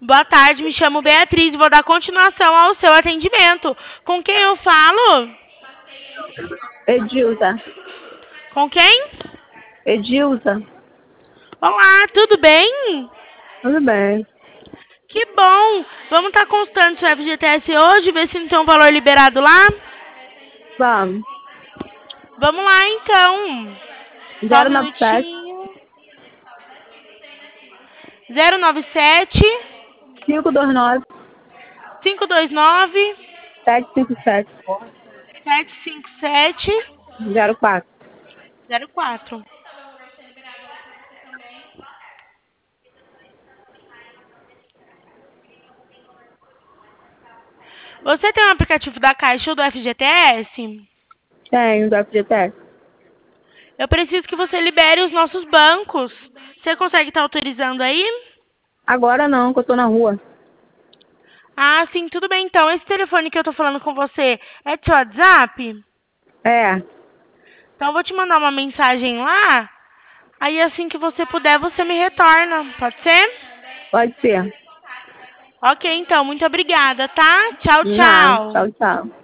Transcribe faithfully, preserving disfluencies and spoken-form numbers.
Boa tarde, me chamo Beatriz e vou dar continuação ao seu atendimento. Com quem eu falo? Edilza. Com quem? Edilza. Olá, tudo bem? Tudo bem. Que bom! Vamos estar constando seu F G T S hoje, ver se não tem um valor liberado lá? Vamos. Vamos lá, então. Só um zero nove sete, minutinho. zero nove sete, cinco dois nove, cinco dois nove, sete cinco sete, sete cinco sete, zero quatro. zero quatro. Você tem um aplicativo da Caixa ou do F G T S? Tenho, do F G T S. Eu preciso que você libere os nossos bancos. Você consegue estar autorizando aí? Agora não, que eu tô na rua. Ah, sim, tudo bem. Então, esse telefone que eu tô falando com você é de seu WhatsApp? É, Então, eu vou te mandar uma mensagem lá. Aí, assim que você puder, você me retorna. Pode ser? pode ser. Ok, então. Muito obrigada, tá? Tchau, Nada. tchau. Tchau, tchau.